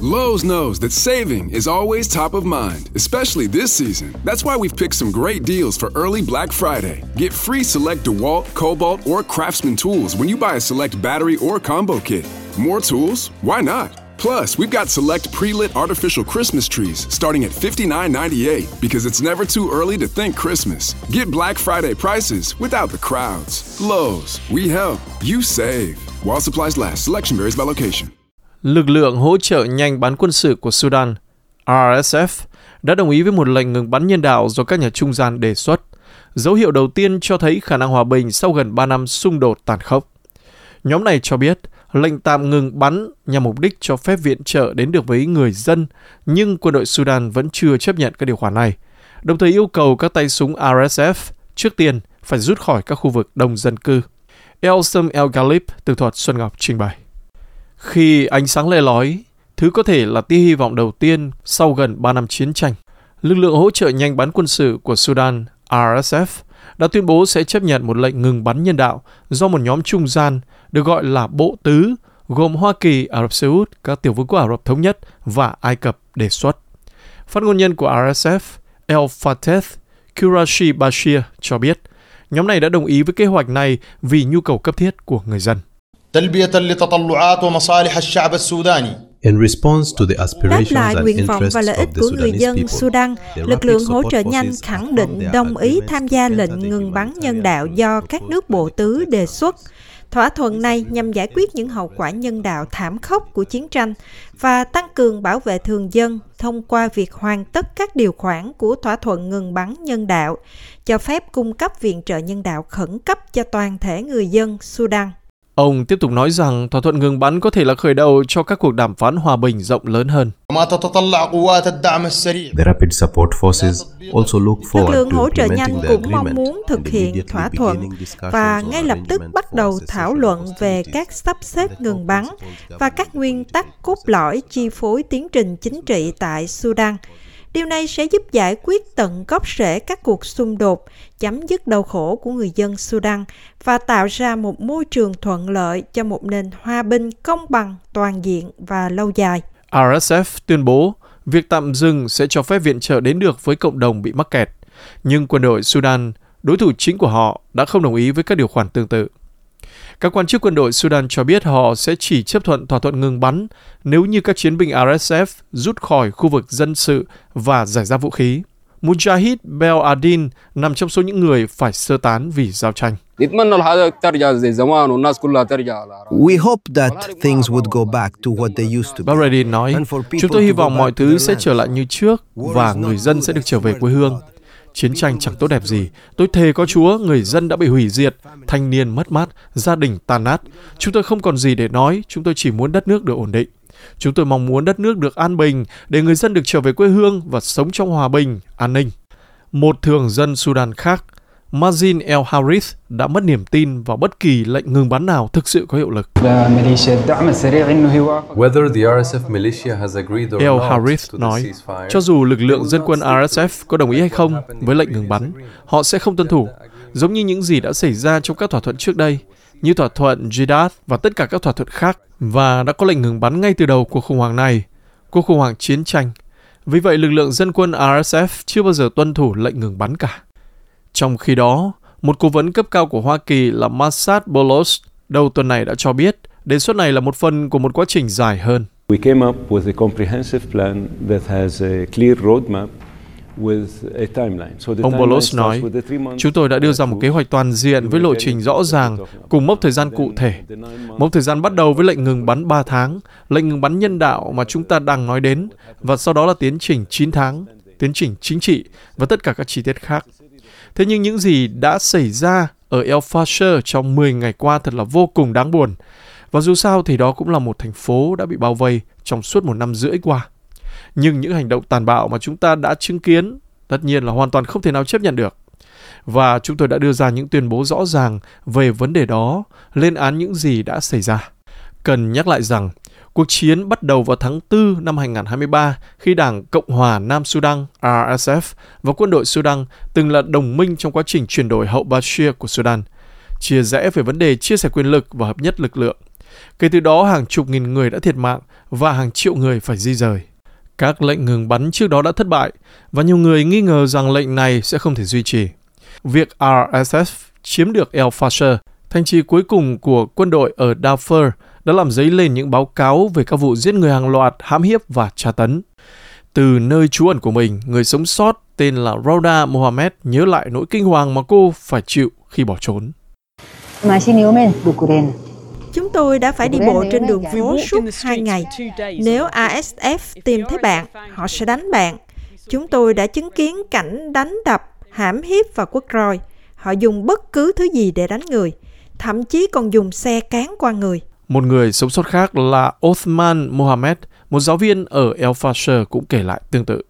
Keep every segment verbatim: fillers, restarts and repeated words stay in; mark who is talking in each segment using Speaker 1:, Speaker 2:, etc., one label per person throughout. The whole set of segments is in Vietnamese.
Speaker 1: Lowe's knows that saving is always top of mind, especially this season. That's why we've picked some great deals for early Black Friday. Get free select DeWalt, Cobalt, or Craftsman tools when you buy a select battery or combo kit. More tools? Why not? Plus, we've got select pre-lit artificial Christmas trees starting at fifty-nine ninety-eight because it's never too early to think Christmas. Get Black Friday prices without the crowds. Lowe's, we help, you save. While supplies last, selection varies by location.
Speaker 2: Lực lượng hỗ trợ nhanh bắn quân sự của Sudan, R S F, đã đồng ý với một lệnh ngừng bắn nhân đạo do các nhà trung gian đề xuất, dấu hiệu đầu tiên cho thấy khả năng hòa bình sau gần ba năm xung đột tàn khốc. Nhóm này cho biết lệnh tạm ngừng bắn nhằm mục đích cho phép viện trợ đến được với người dân, nhưng quân đội Sudan vẫn chưa chấp nhận các điều khoản này, đồng thời yêu cầu các tay súng R S F trước tiên phải rút khỏi các khu vực đông dân cư. Elsam El Ghalib, tường thuật Xuân Ngọc trình bày. Khi ánh sáng le lói, thứ có thể là tia hy vọng đầu tiên sau gần ba năm chiến tranh, lực lượng hỗ trợ nhanh bắn quân sự của Sudan, R S F, đã tuyên bố sẽ chấp nhận một lệnh ngừng bắn nhân đạo do một nhóm trung gian được gọi là Bộ Tứ, gồm Hoa Kỳ, Ả Rập Xê Út, các tiểu vương quốc Ả Rập Thống Nhất và Ai Cập đề xuất. Phát ngôn nhân của R S F, El Fateh Qurashi Bashir cho biết, nhóm này đã đồng ý với kế hoạch này vì nhu cầu cấp thiết của người dân.
Speaker 3: In response to the
Speaker 4: Đáp
Speaker 3: aspirations
Speaker 4: lại
Speaker 3: and
Speaker 4: nguyện vọng
Speaker 3: interests
Speaker 4: và lợi ích
Speaker 3: of the
Speaker 4: của người
Speaker 3: Sudanese
Speaker 4: dân
Speaker 3: people,
Speaker 4: Sudan,
Speaker 3: the
Speaker 4: lực lượng
Speaker 3: rapid
Speaker 4: hỗ trợ
Speaker 3: support
Speaker 4: nhanh
Speaker 3: forces
Speaker 4: khẳng
Speaker 3: have
Speaker 4: định
Speaker 3: their
Speaker 4: đồng ý
Speaker 3: agreements
Speaker 4: tham
Speaker 3: to
Speaker 4: gia
Speaker 3: enter
Speaker 4: lệnh
Speaker 3: the
Speaker 4: ngừng bắn nhân
Speaker 3: humanitarian
Speaker 4: đạo do các
Speaker 3: proposed
Speaker 4: nước Bộ
Speaker 3: by
Speaker 4: Tứ
Speaker 3: the
Speaker 4: đề xuất.
Speaker 3: States.
Speaker 4: Thỏa thuận này nhằm giải quyết những hậu quả nhân đạo thảm khốc của chiến tranh và tăng cường bảo vệ thường dân thông qua việc hoàn tất các điều khoản của thỏa thuận ngừng bắn nhân đạo, cho phép cung cấp viện trợ nhân đạo khẩn cấp cho toàn thể người dân Sudan.
Speaker 2: Ông tiếp tục nói rằng thỏa thuận ngừng bắn có thể là khởi đầu cho các cuộc đàm phán hòa bình rộng lớn hơn.
Speaker 3: The rapid support forces also look
Speaker 4: Lực
Speaker 3: forward
Speaker 4: lượng
Speaker 3: to
Speaker 4: hỗ trợ
Speaker 3: implementing
Speaker 4: nhanh
Speaker 3: the
Speaker 4: cũng mong
Speaker 3: agreement
Speaker 4: muốn thực
Speaker 3: and
Speaker 4: hiện
Speaker 3: immediately
Speaker 4: thỏa thuận
Speaker 3: beginning discussions
Speaker 4: và
Speaker 3: on
Speaker 4: ngay lập tức
Speaker 3: arrangements
Speaker 4: bắt
Speaker 3: for
Speaker 4: đầu
Speaker 3: cessation
Speaker 4: thảo
Speaker 3: of
Speaker 4: luận về
Speaker 3: hostilities.
Speaker 4: các sắp xếp ngừng bắn và các nguyên tắc cốt lõi chi phối tiến trình chính trị tại Sudan. Điều này sẽ giúp giải quyết tận gốc rễ các cuộc xung đột, chấm dứt đau khổ của người dân Sudan và tạo ra một môi trường thuận lợi cho một nền hòa bình công bằng, toàn diện và lâu dài.
Speaker 2: R S F tuyên bố việc tạm dừng sẽ cho phép viện trợ đến được với cộng đồng bị mắc kẹt, nhưng quân đội Sudan, đối thủ chính của họ, đã không đồng ý với các điều khoản tương tự. Các quan chức quân đội Sudan cho biết họ sẽ chỉ chấp thuận thỏa thuận ngừng bắn nếu như các chiến binh R S F rút khỏi khu vực dân sự và giải ra vũ khí. Mujahid Bel Adin nằm trong số những người phải sơ tán vì giao tranh.
Speaker 5: We hope that things would go back to what they used to be.
Speaker 2: Bel Adin nói, chúng tôi hy vọng mọi thứ sẽ trở lại như trước và người dân sẽ được trở về quê hương. Chiến tranh chẳng tốt đẹp gì. Tôi thề có Chúa, người dân đã bị hủy diệt, thanh niên mất mát, gia đình tan nát. Chúng tôi không còn gì để nói, chúng tôi chỉ muốn đất nước được ổn định. Chúng tôi mong muốn đất nước được an bình để người dân được trở về quê hương và sống trong hòa bình, an ninh. Một thường dân Sudan khác, Mazin El Harith, đã mất niềm tin vào bất kỳ lệnh ngừng bắn nào thực sự có hiệu lực.
Speaker 6: Whether the R S F militia has agreed or
Speaker 2: El
Speaker 6: not
Speaker 2: Harith
Speaker 6: to the
Speaker 2: nói,
Speaker 6: ceasefire,
Speaker 2: cho dù lực lượng dân quân R S F có đồng ý hay không với lệnh ngừng bắn, họ sẽ không tuân thủ, giống như những gì đã xảy ra trong các thỏa thuận trước đây, như thỏa thuận Jeddah và tất cả các thỏa thuận khác, và đã có lệnh ngừng bắn ngay từ đầu cuộc khủng hoảng này, cuộc khủng hoảng chiến tranh. Vì vậy, lực lượng dân quân R S F chưa bao giờ tuân thủ lệnh ngừng bắn cả. Trong khi đó, một cố vấn cấp cao của Hoa Kỳ là Massad Bolos đầu tuần này đã cho biết đề xuất này là một phần của một quá trình dài hơn.
Speaker 7: We came up with a comprehensive plan that has a clear roadmap with a timeline. So the
Speaker 2: Ông
Speaker 7: timeline
Speaker 2: Bolos
Speaker 7: starts
Speaker 2: nói,
Speaker 7: with the three months
Speaker 2: chúng tôi đã đưa ra một kế hoạch toàn diện với lộ trình rõ ràng, cùng mốc thời gian cụ thể. Mốc thời gian bắt đầu với lệnh ngừng bắn ba tháng, lệnh ngừng bắn nhân đạo mà chúng ta đang nói đến, và sau đó là tiến trình chín tháng, tiến trình chính trị và tất cả các chi tiết khác. Thế nhưng những gì đã xảy ra ở El Fasher trong mười ngày qua thật là vô cùng đáng buồn. Và dù sao thì đó cũng là một thành phố đã bị bao vây trong suốt một năm rưỡi qua. Nhưng những hành động tàn bạo mà chúng ta đã chứng kiến tất nhiên là hoàn toàn không thể nào chấp nhận được. Và chúng tôi đã đưa ra những tuyên bố rõ ràng về vấn đề đó, lên án những gì đã xảy ra. Cần nhắc lại rằng, cuộc chiến bắt đầu vào tháng tư năm hai không hai ba khi Đảng Cộng hòa Nam Sudan R S F và quân đội Sudan từng là đồng minh trong quá trình chuyển đổi hậu Bashir của Sudan, chia rẽ về vấn đề chia sẻ quyền lực và hợp nhất lực lượng. Kể từ đó, hàng chục nghìn người đã thiệt mạng và hàng triệu người phải di rời. Các lệnh ngừng bắn trước đó đã thất bại và nhiều người nghi ngờ rằng lệnh này sẽ không thể duy trì. Việc R S F chiếm được El Fasher, thành trì cuối cùng của quân đội ở Darfur, đã làm dấy lên những báo cáo về các vụ giết người hàng loạt, hãm hiếp và tra tấn. Từ nơi trú ẩn của mình, người sống sót tên là Rhoda Mohammed nhớ lại nỗi kinh hoàng mà cô phải chịu khi bỏ trốn.
Speaker 4: Chúng tôi đã phải đi bộ trên đường phố suốt hai ngày. Nếu R S F tìm thấy bạn, họ sẽ đánh bạn. Chúng tôi đã chứng kiến cảnh đánh đập, hãm hiếp và quất roi. Họ dùng bất cứ thứ gì để đánh người, thậm chí còn dùng xe cán qua người.
Speaker 2: Một người sống sót khác là Othman Mohammed, một giáo viên ở El Fasher cũng kể lại tương tự.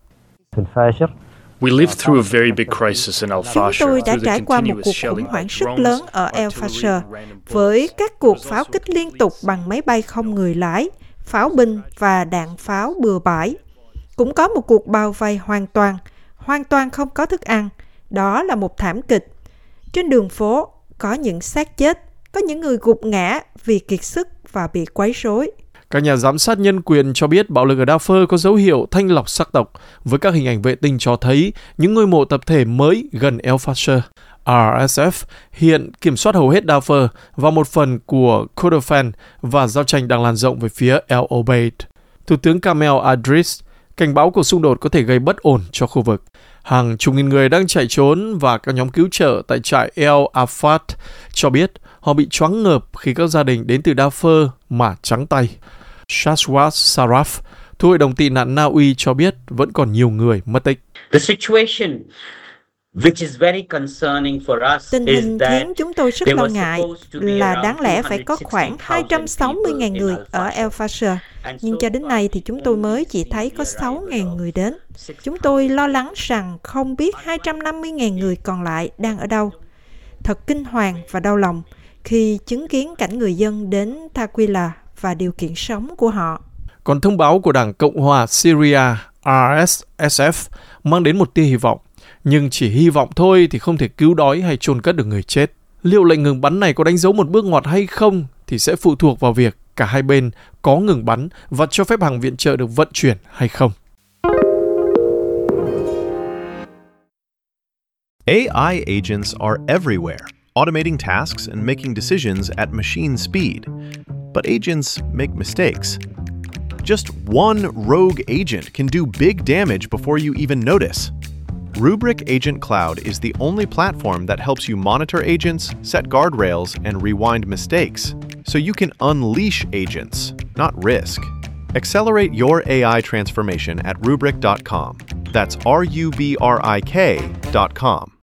Speaker 4: Chúng tôi đã trải qua một cuộc khủng hoảng rất lớn ở El Fasher với các cuộc pháo kích liên tục bằng máy bay không người lái, pháo binh và đạn pháo bừa bãi. Cũng có một cuộc bao vây hoàn toàn, hoàn toàn không có thức ăn. Đó là một thảm kịch. Trên đường phố có những xác chết, có những người gục ngã vì kiệt sức và bị quấy rối.
Speaker 2: Các nhà giám sát nhân quyền cho biết bạo lực ở Darfur có dấu hiệu thanh lọc sắc tộc, với các hình ảnh vệ tinh cho thấy những ngôi mộ tập thể mới gần El Fasher. R S F hiện kiểm soát hầu hết Darfur và một phần của Kordofan, và giao tranh đang lan rộng về phía El Obeid. Thủ tướng Kamel Adris cảnh báo cuộc xung đột có thể gây bất ổn cho khu vực. Hàng chục nghìn người đang chạy trốn và các nhóm cứu trợ tại trại El Afat cho biết họ bị choáng ngợp khi các gia đình đến từ Darfur mà trắng tay. Shashwat Saraf, Thu hội đồng tị nạn Na Uy cho biết vẫn còn nhiều người mất tích.
Speaker 4: Tình hình khiến chúng tôi rất lo ngại là đáng lẽ phải có khoảng hai trăm sáu mươi nghìn người ở El Fasher, nhưng cho đến nay thì chúng tôi mới chỉ thấy có sáu nghìn người đến. Chúng tôi lo lắng rằng không biết hai trăm năm mươi nghìn người còn lại đang ở đâu. Thật kinh hoàng và đau lòng khi chứng kiến cảnh người dân đến Taquila và điều kiện sống của họ.
Speaker 2: Còn thông báo của Đảng Cộng hòa Syria R S F mang đến một tia hy vọng, nhưng chỉ hy vọng thôi thì không thể cứu đói hay chôn cất được người chết. Liệu lệnh ngừng bắn này có đánh dấu một bước ngoặt hay không thì sẽ phụ thuộc vào việc cả hai bên có ngừng bắn và cho phép hàng viện trợ được vận chuyển hay không.
Speaker 8: A I agents are everywhere, automating tasks and making decisions at machine speed. But agents make mistakes. Just one rogue agent can do big damage before you even notice. Rubrik Agent Cloud is the only platform that helps you monitor agents, set guardrails, and rewind mistakes, so you can unleash agents, not risk. Accelerate your A I transformation at rubrik dot com. That's R U B R I K dot com.